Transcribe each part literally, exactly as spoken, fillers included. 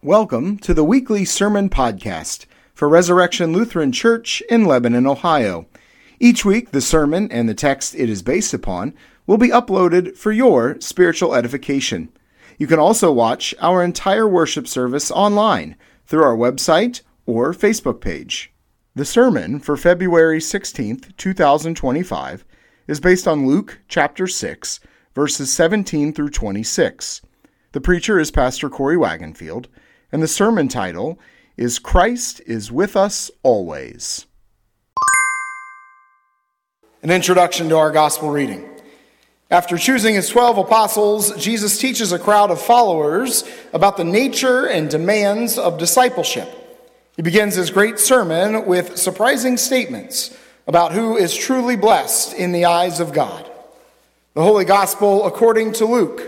Welcome to the weekly sermon podcast for Resurrection Lutheran Church in Lebanon, Ohio. Each week, the sermon and the text it is based upon will be uploaded for your spiritual edification. You can also watch our entire worship service online through our website or Facebook page. The sermon for February sixteenth, twenty twenty-five is based on Luke chapter six, verses seventeen through twenty-six. The preacher is Pastor Corey Wagenfield, and the sermon title is Christ is with us always. An introduction to our gospel reading. After choosing his twelve apostles, Jesus teaches a crowd of followers about the nature and demands of discipleship. He begins his great sermon with surprising statements about who is truly blessed in the eyes of God. The Holy Gospel according to Luke.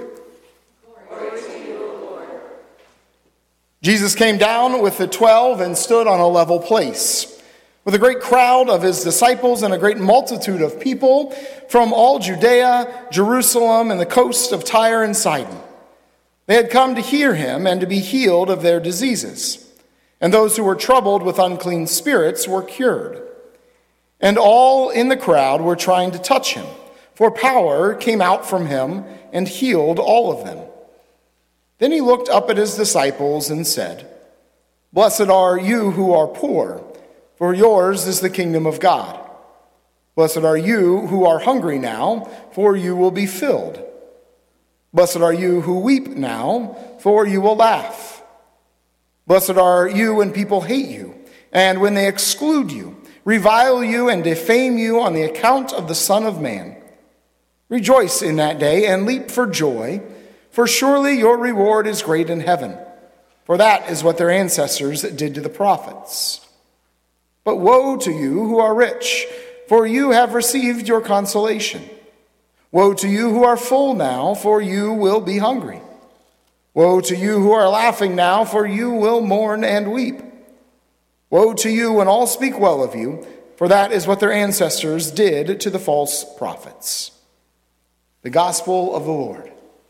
Jesus came down with the twelve and stood on a level place, with a great crowd of his disciples and a great multitude of people from all Judea, Jerusalem, and the coast of Tyre and Sidon. They had come to hear him and to be healed of their diseases, and those who were troubled with unclean spirits were cured. And all in the crowd were trying to touch him, for power came out from him and healed all of them. Then he looked up at his disciples and said, "Blessed are you who are poor, for yours is the kingdom of God. Blessed are you who are hungry now, for you will be filled. Blessed are you who weep now, for you will laugh. Blessed are you when people hate you, and when they exclude you, revile you, and defame you on the account of the Son of Man. Rejoice in that day and leap for joy, for surely your reward is great in heaven, for that is what their ancestors did to the prophets. But woe to you who are rich, for you have received your consolation. Woe to you who are full now, for you will be hungry. Woe to you who are laughing now, for you will mourn and weep. Woe to you when all speak well of you, for that is what their ancestors did to the false prophets." The Gospel of the Lord.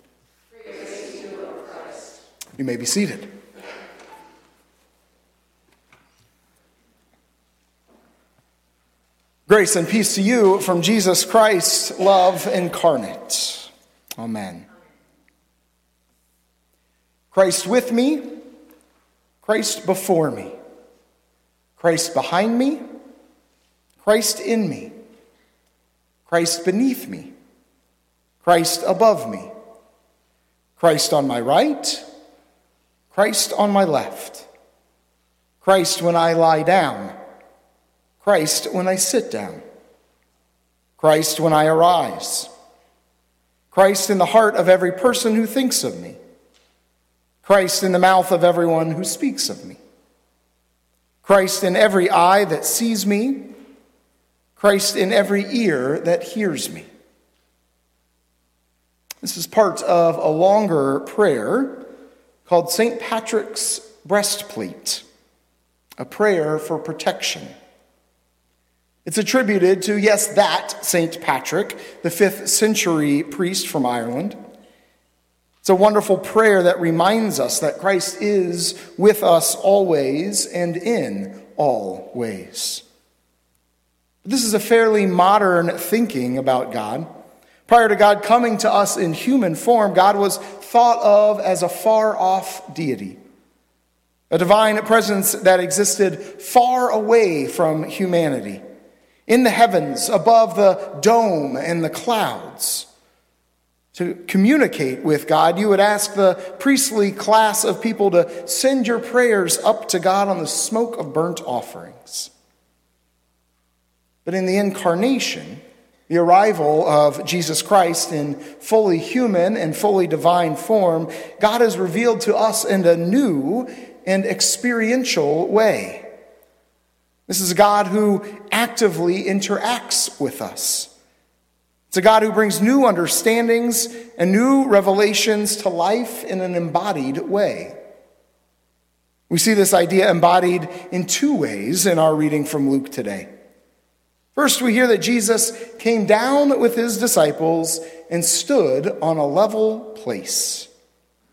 You may be seated. Grace and peace to you from Jesus Christ, love incarnate. Amen. Christ with me, Christ before me, Christ behind me, Christ in me, Christ beneath me, Christ above me, Christ on my right, Christ on my left, Christ when I lie down, Christ when I sit down, Christ when I arise, Christ in the heart of every person who thinks of me, Christ in the mouth of everyone who speaks of me, Christ in every eye that sees me, Christ in every ear that hears me. This is part of a longer prayer called Saint Patrick's Breastplate, a prayer for protection. It's attributed to, yes, that Saint Patrick, the fifth century priest from Ireland. It's a wonderful prayer that reminds us that Christ is with us always and in all ways. This is a fairly modern thinking about God. Prior to God coming to us in human form, God was thought of as a far-off deity, a divine presence that existed far away from humanity, in the heavens, above the dome and the clouds. To communicate with God, you would ask the priestly class of people to send your prayers up to God on the smoke of burnt offerings. But in the incarnation, the arrival of Jesus Christ in fully human and fully divine form, God has revealed to us in a new and experiential way. This is a God who actively interacts with us. It's a God who brings new understandings and new revelations to life in an embodied way. We see this idea embodied in two ways in our reading from Luke today. First, we hear that Jesus came down with his disciples and stood on a level place.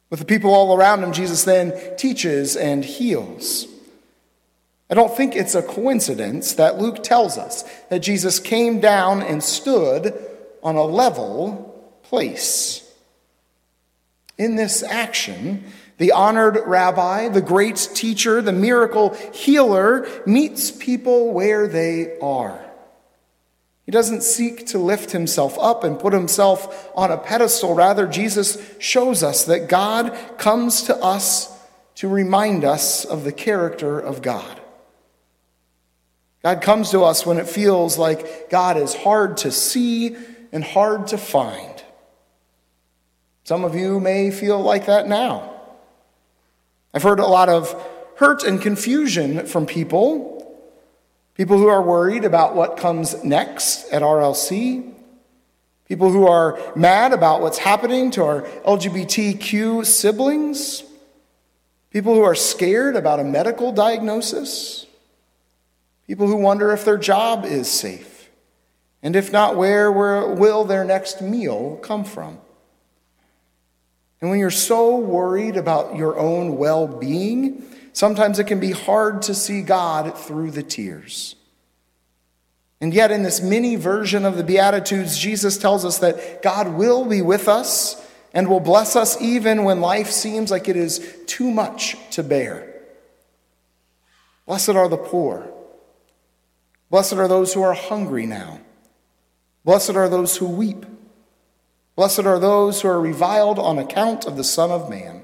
With the people all around him, Jesus then teaches and heals. I don't think it's a coincidence that Luke tells us that Jesus came down and stood on a level place. In this action, the honored rabbi, the great teacher, the miracle healer meets people where they are. He doesn't seek to lift himself up and put himself on a pedestal. Rather, Jesus shows us that God comes to us to remind us of the character of God. God comes to us when it feels like God is hard to see and hard to find. Some of you may feel like that now. I've heard a lot of hurt and confusion from people. People who are worried about what comes next at R L C. People who are mad about what's happening to our L G B T Q siblings. People who are scared about a medical diagnosis. People who wonder if their job is safe. And if not, where, where will their next meal come from? And when you're so worried about your own well-being, sometimes it can be hard to see God through the tears. And yet in this mini version of the Beatitudes, Jesus tells us that God will be with us and will bless us even when life seems like it is too much to bear. Blessed are the poor. Blessed are those who are hungry now. Blessed are those who weep. Blessed are those who are reviled on account of the Son of Man.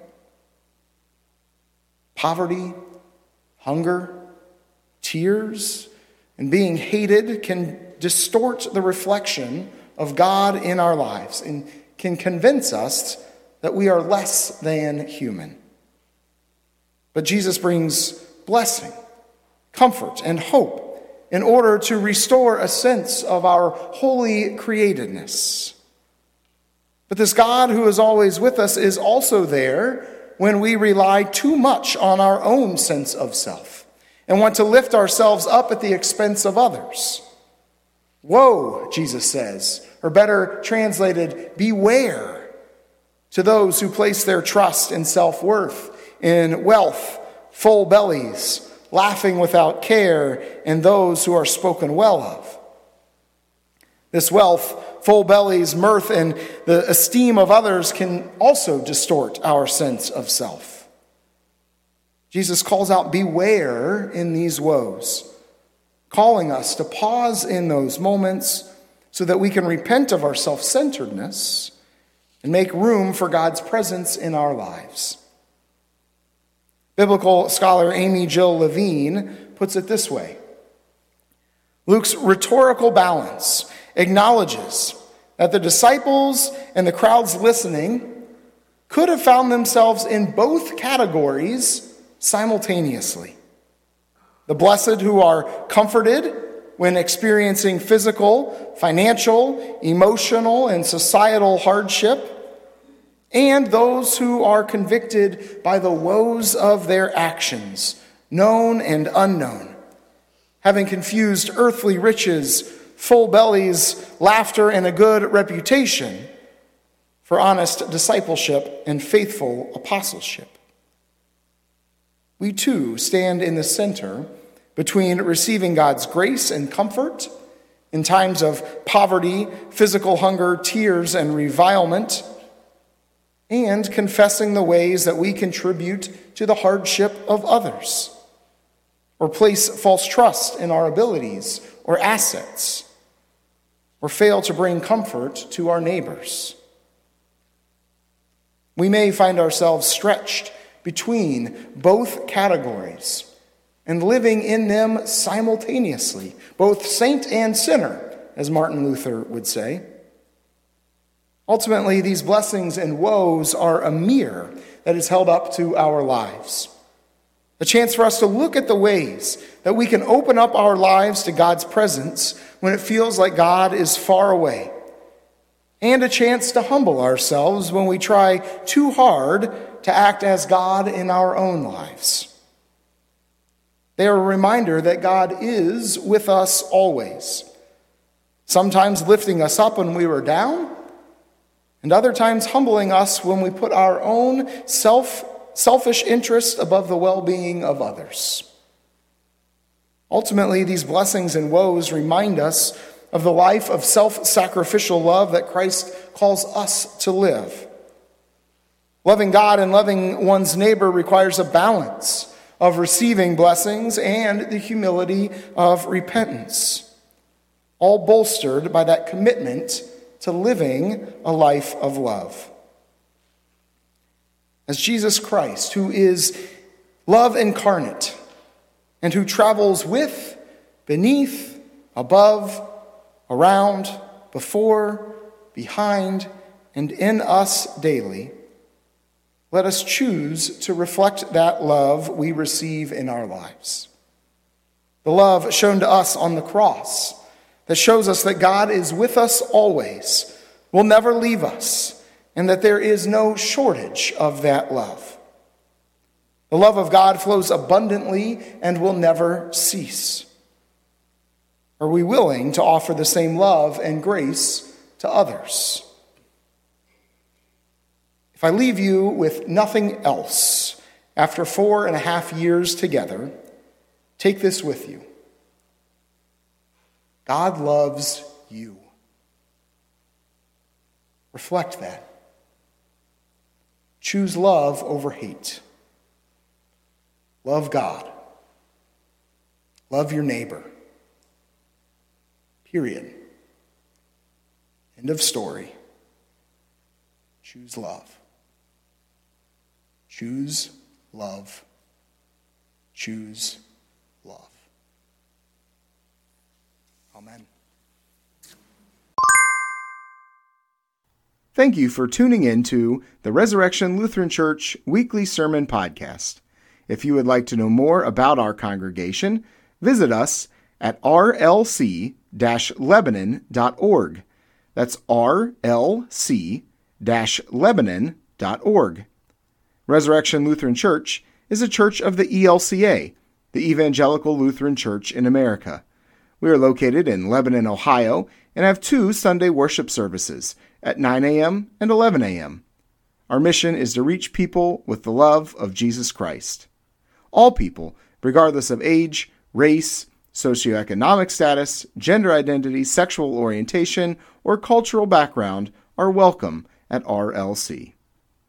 Poverty, hunger, tears, and being hated can distort the reflection of God in our lives and can convince us that we are less than human. But Jesus brings blessing, comfort, and hope in order to restore a sense of our holy createdness. But this God who is always with us is also there when we rely too much on our own sense of self and want to lift ourselves up at the expense of others. Woe, Jesus says, or better translated, beware to those who place their trust and self-worth in wealth, full bellies, laughing without care, and those who are spoken well of. This wealth, full bellies, mirth, and the esteem of others can also distort our sense of self. Jesus calls out, beware in these woes, calling us to pause in those moments so that we can repent of our self-centeredness and make room for God's presence in our lives. Biblical scholar Amy Jill Levine puts it this way: Luke's rhetorical balance acknowledges that the disciples and the crowds listening could have found themselves in both categories simultaneously. The blessed who are comforted when experiencing physical, financial, emotional, and societal hardship, and those who are convicted by the woes of their actions, known and unknown, having confused earthly riches, full bellies, laughter, and a good reputation for honest discipleship and faithful apostleship. We too stand in the center between receiving God's grace and comfort in times of poverty, physical hunger, tears, and revilement, and confessing the ways that we contribute to the hardship of others, or place false trust in our abilities or assets, or fail to bring comfort to our neighbors. We may find ourselves stretched between both categories and living in them simultaneously, both saint and sinner, as Martin Luther would say. Ultimately, these blessings and woes are a mirror that is held up to our lives. A chance for us to look at the ways that we can open up our lives to God's presence when it feels like God is far away. And a chance to humble ourselves when we try too hard to act as God in our own lives. They are a reminder that God is with us always, sometimes lifting us up when we were down, and other times humbling us when we put our own self, selfish interest above the well-being of others. Ultimately, these blessings and woes remind us of the life of self-sacrificial love that Christ calls us to live. Loving God and loving one's neighbor requires a balance of receiving blessings and the humility of repentance, all bolstered by that commitment to living a life of love. As Jesus Christ, who is love incarnate and who travels with, beneath, above, around, before, behind, and in us daily, let us choose to reflect that love we receive in our lives. The love shown to us on the cross that shows us that God is with us always, will never leave us, and that there is no shortage of that love. The love of God flows abundantly and will never cease. Are we willing to offer the same love and grace to others? If I leave you with nothing else after four and a half years together, take this with you. God loves you. Reflect that. Choose love over hate. Love God. Love your neighbor. Period. End of story. Choose love. Choose love. Choose love. Amen. Thank you for tuning in to the Resurrection Lutheran Church Weekly Sermon Podcast. If you would like to know more about our congregation, visit us at r l c dash lebanon dot org. That's r l c dash lebanon dot org. Resurrection Lutheran Church is a church of the E L C A, the Evangelical Lutheran Church in America. We are located in Lebanon, Ohio, and have two Sunday worship services at nine a.m. and eleven a.m. Our mission is to reach people with the love of Jesus Christ. All people, regardless of age, race, socioeconomic status, gender identity, sexual orientation, or cultural background, are welcome at R L C.